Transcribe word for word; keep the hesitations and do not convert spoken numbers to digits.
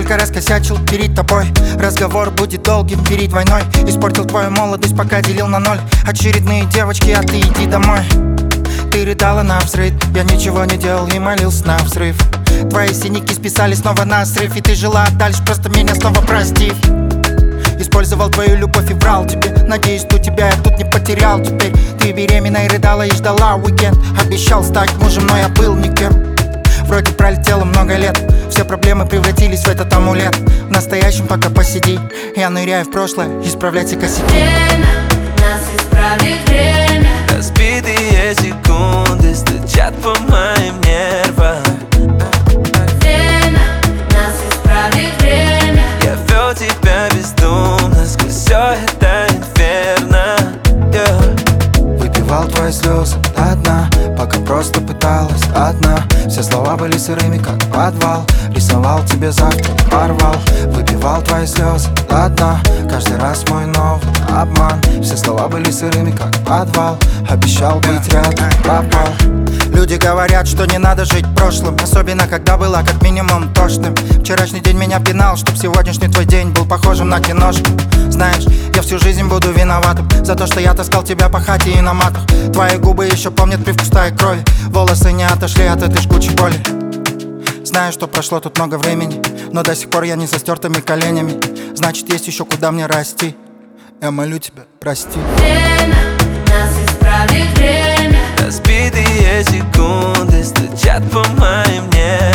Сколько раз косячил перед тобой, разговор будет долгим перед войной. Испортил твою молодость, пока делил на ноль. Очередные девочки, а ты иди домой. Ты рыдала на взрыв, я ничего не делал и молился на взрыв. Твои синяки списали снова на срыв, и ты жила дальше, просто меня снова простив. Использовал твою любовь и врал тебе. Надеюсь, что тебя я тут не потерял. Теперь ты беременна и рыдала и ждала уикенд. Обещал стать мужем, но я был никем. Вроде пролетело много лет, все проблемы превратились в этот амулет. В настоящем пока посиди, я ныряю в прошлое, исправлять все косяки. Время нас исправит, время. Разбитые секунды стучат по моим нервам. Время нас исправит, время. Я вел тебя бездумно сквозь все это инферно, yeah. Выпивал твои слезы до дна, пока просто пыталась одна. Все слова были сырыми, как подвал. Рисовал тебе завтра, порвал. Выпивал твои слезы до дна, каждый раз мой новый обман. Все слова были сырыми, как подвал. Обещал быть рядом, пропал. Люди говорят, что не надо жить прошлым, особенно когда было как минимум тошным. Вчерашний день меня пинал, чтоб сегодняшний твой день был похожим на киношку. Знаешь, я всю жизнь буду виноватым за то, что я таскал тебя по хате и на матах. Твои губы еще помнят привкус твоей крови, волосы не отошли от этой жгучей боли. Знаю, что прошло тут много времени, но до сих пор я не со стертыми коленями. Значит, есть еще куда мне расти. Я молю тебя, прости. Время нас исправит, время. Разбитые секунды стучат по моим нервам.